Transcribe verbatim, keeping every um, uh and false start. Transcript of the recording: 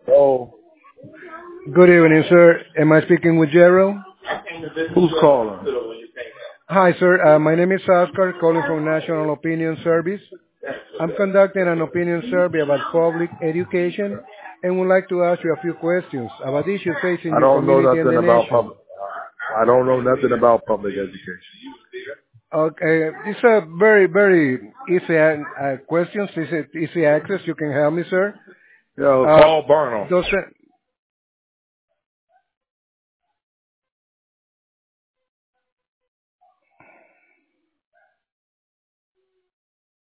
Oh, Good evening, sir. Am I speaking with Gerald? who's calling? Hi, sir. Uh, my name is Oscar, calling from National Opinion Service. I'm conducting an opinion survey about public education and would like to ask you a few questions about issues facing I your don't know community and nothing the about nation. public. I don't know nothing about public education. Okay, it's a very, very easy uh, questions, easy, easy access. You can help me, sir. Yo, Uh, call Burnham. does